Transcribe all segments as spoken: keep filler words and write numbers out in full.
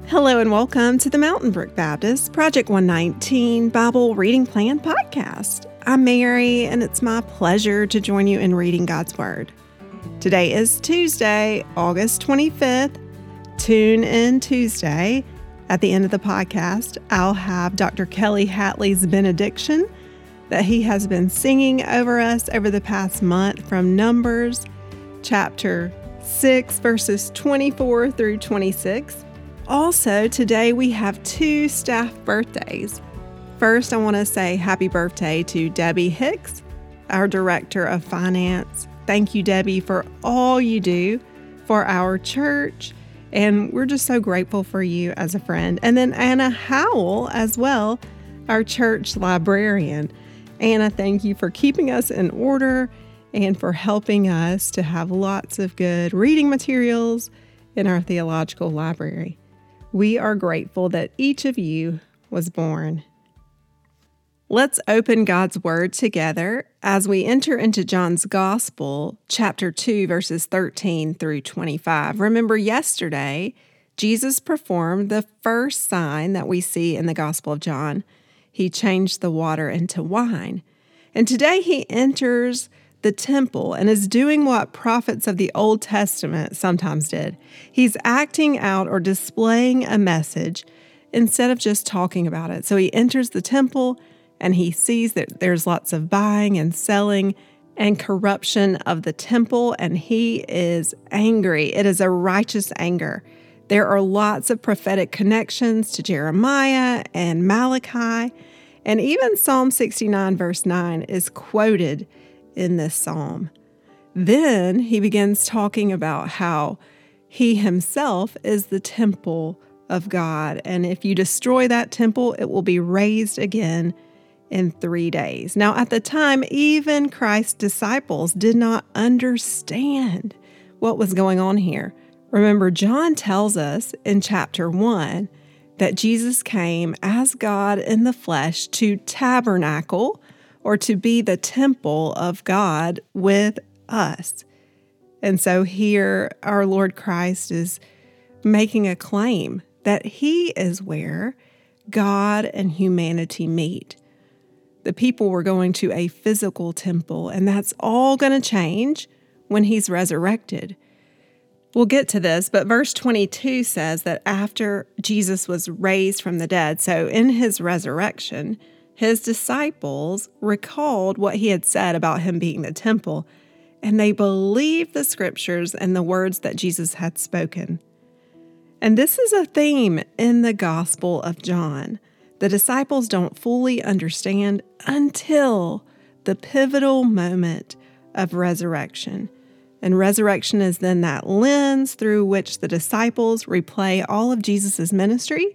Hello and welcome to the Mountain Brook Baptist Project one nineteen Bible Reading Plan Podcast. I'm Mary, and it's my pleasure to join you in reading God's Word. Today is Tuesday, August twenty-fifth. Tune in Tuesday. At the end of the podcast, I'll have Doctor Kelly Hatley's benediction that he has been singing over us over the past month from Numbers chapter six, verses twenty-four through twenty-six. Also, today we have two staff birthdays. First, I want to say happy birthday to Debbie Hicks, our Director of Finance. Thank you, Debbie, for all you do for our church, and we're just so grateful for you as a friend. And then Anna Howell as well, our church librarian. Anna, thank you for keeping us in order and for helping us to have lots of good reading materials in our theological library. We are grateful that each of you was born. Let's open God's Word together as we enter into John's Gospel, chapter two, verses thirteen through twenty-five. Remember, yesterday, Jesus performed the first sign that we see in the Gospel of John. He changed the water into wine. And today he enters the temple and is doing what prophets of the Old Testament sometimes did. He's acting out or displaying a message instead of just talking about it. So he enters the temple and he sees that there's lots of buying and selling and corruption of the temple, and he is angry. It is a righteous anger. There are lots of prophetic connections to Jeremiah and Malachi, and even Psalm sixty-nine verse nine is quoted in this psalm. Then he begins talking about how he himself is the temple of God, and if you destroy that temple, it will be raised again in three days. Now, at the time, even Christ's disciples did not understand what was going on here. Remember, John tells us in chapter one that Jesus came as God in the flesh to tabernacle or to be the temple of God with us. And so here our Lord Christ is making a claim that he is where God and humanity meet. The people were going to a physical temple, and that's all going to change when he's resurrected. We'll get to this, but verse twenty-two says that after Jesus was raised from the dead, so in his resurrection, his disciples recalled what he had said about him being the temple, and they believed the scriptures and the words that Jesus had spoken. And this is a theme in the Gospel of John. The disciples don't fully understand until the pivotal moment of resurrection. And resurrection is then that lens through which the disciples replay all of Jesus' ministry,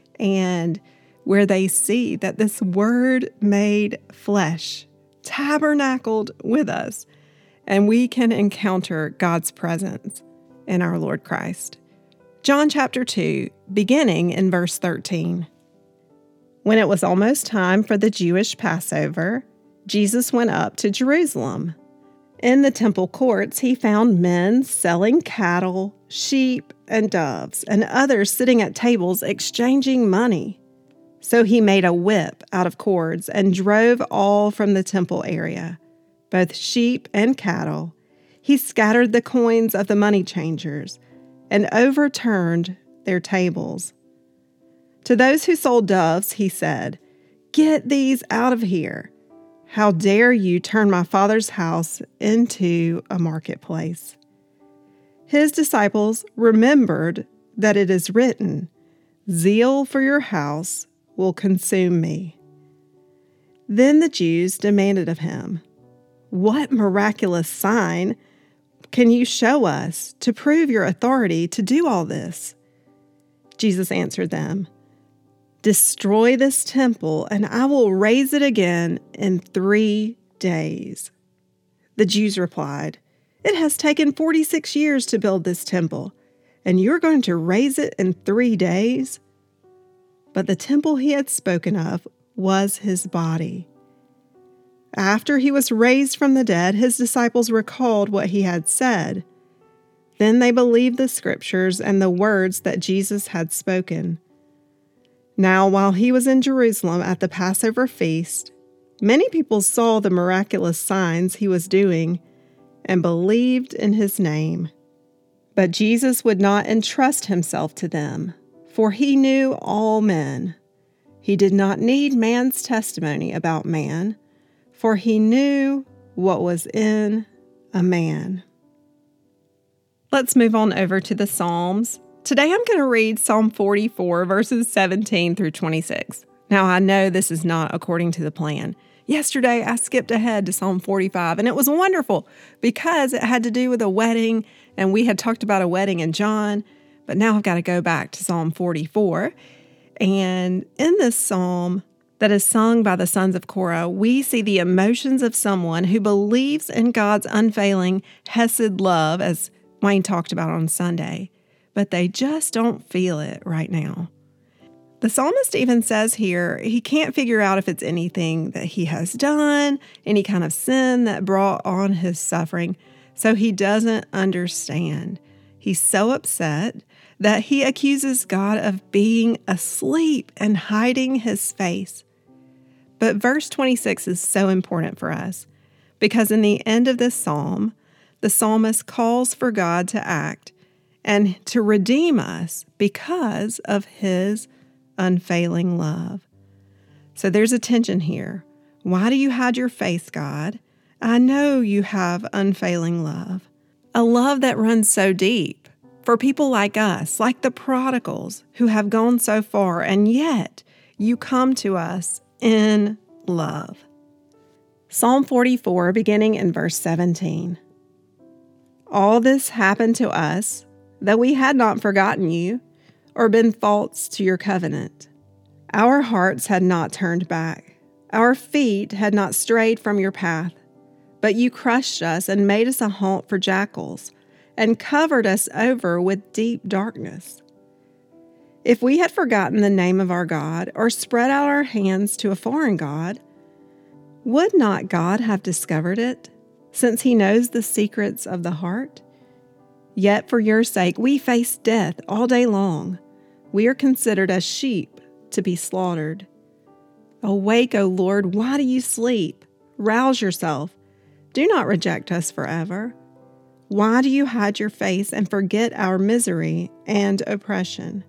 and where they see that this Word made flesh, tabernacled with us, and we can encounter God's presence in our Lord Christ. John chapter two, beginning in verse thirteen. When it was almost time for the Jewish Passover, Jesus went up to Jerusalem. In the temple courts, he found men selling cattle, sheep, and doves, and others sitting at tables exchanging money. So he made a whip out of cords and drove all from the temple area, both sheep and cattle. He scattered the coins of the money changers and overturned their tables. To those who sold doves, he said, "Get these out of here. How dare you turn my Father's house into a marketplace?" His disciples remembered that it is written, "Zeal for your house will consume me." Then the Jews demanded of him, "What miraculous sign can you show us to prove your authority to do all this?" Jesus answered them, "Destroy this temple, and I will raise it again in three days." The Jews replied, "It has taken forty-six years to build this temple, and you're going to raise it in three days?" But the temple he had spoken of was his body. After he was raised from the dead, his disciples recalled what he had said. Then they believed the scriptures and the words that Jesus had spoken. Now, while he was in Jerusalem at the Passover feast, many people saw the miraculous signs he was doing and believed in his name. But Jesus would not entrust himself to them, for he knew all men. He did not need man's testimony about man, for he knew what was in a man. Let's move on over to the Psalms. Today I'm going to read Psalm forty-four, verses seventeen through twenty-six. Now I know this is not according to the plan. Yesterday I skipped ahead to Psalm forty-five, and it was wonderful because it had to do with a wedding, and we had talked about a wedding in John, but now I've got to go back to Psalm forty-four. And in this psalm that is sung by the sons of Korah, we see the emotions of someone who believes in God's unfailing hesed love, as Wayne talked about on Sunday, but they just don't feel it right now. The psalmist even says here he can't figure out if it's anything that he has done, any kind of sin that brought on his suffering, so he doesn't understand. He's so upset that he accuses God of being asleep and hiding his face. But verse twenty-six is so important for us because in the end of this psalm, the psalmist calls for God to act and to redeem us because of his unfailing love. So there's a tension here. Why do you hide your face, God? I know you have unfailing love, a love that runs so deep for people like us, like the prodigals who have gone so far, and yet you come to us in love. Psalm forty-four, beginning in verse seventeen. All this happened to us, that we had not forgotten you, or been false to your covenant. Our hearts had not turned back. Our feet had not strayed from your path. But you crushed us and made us a haunt for jackals, and covered us over with deep darkness. If we had forgotten the name of our God, or spread out our hands to a foreign god, would not God have discovered it, since he knows the secrets of the heart? Yet for your sake we face death all day long. We are considered as sheep to be slaughtered. Awake, O Lord, why do you sleep? Rouse yourself. Do not reject us forever. Why do you hide your face and forget our misery and oppression?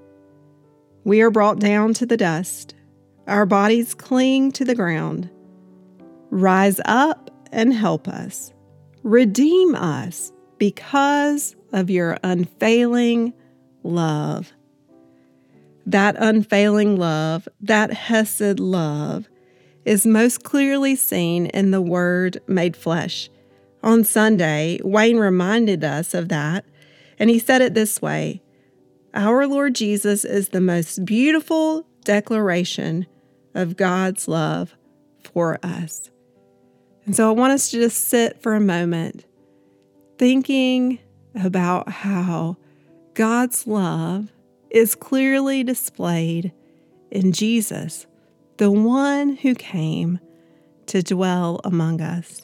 We are brought down to the dust. Our bodies cling to the ground. Rise up and help us. Redeem us because of your unfailing love. That unfailing love, that hesed love, is most clearly seen in the Word made flesh. On Sunday, Wayne reminded us of that, and he said it this way: our Lord Jesus is the most beautiful declaration of God's love for us. And so I want us to just sit for a moment thinking about how God's love is clearly displayed in Jesus, the one who came to dwell among us.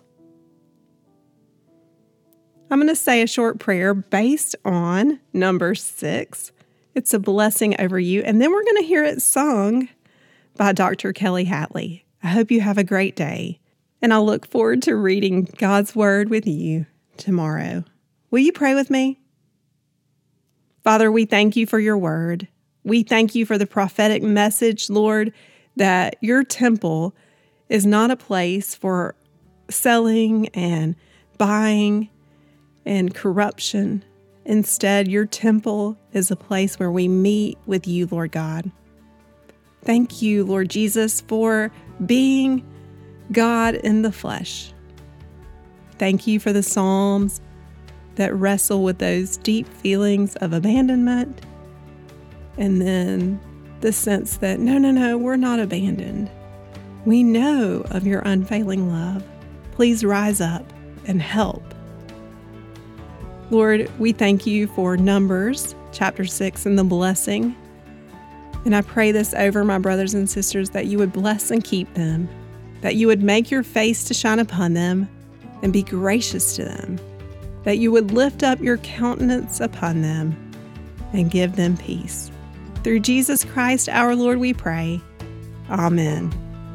I'm going to say a short prayer based on number six. It's a blessing over you, and then we're going to hear it sung by Doctor Kelly Hatley. I hope you have a great day, and I'll look forward to reading God's Word with you tomorrow. Will you pray with me? Father, we thank you for your Word. We thank you for the prophetic message, Lord, that your temple is not a place for selling and buying and corruption. Instead, your temple is a place where we meet with you, Lord God. Thank you, Lord Jesus, for being God in the flesh. Thank you for the Psalms that wrestle with those deep feelings of abandonment, and then the sense that, no, no, no, we're not abandoned. We know of your unfailing love. Please rise up and help. Lord, we thank you for Numbers chapter six and the blessing. And I pray this over my brothers and sisters, that you would bless and keep them, that you would make your face to shine upon them and be gracious to them. that you would lift up your countenance upon them and give them peace. Through Jesus Christ our Lord we pray. Amen.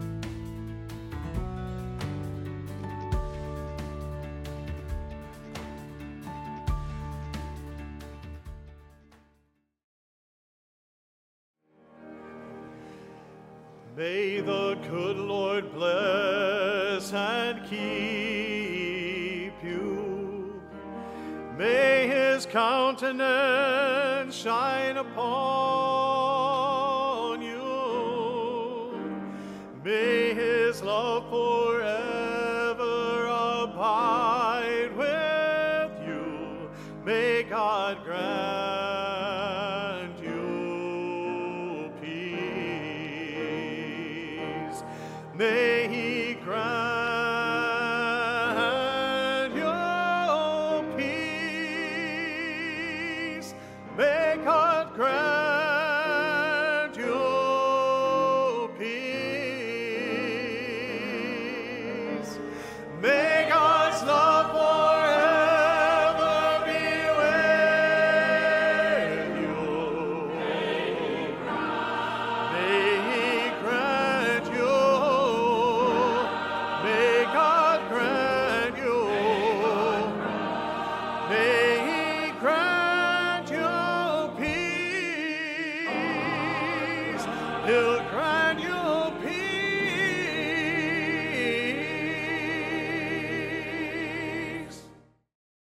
May the good Lord bless and keep you. May his countenance shine upon you. May his love forever abide with you. May God grant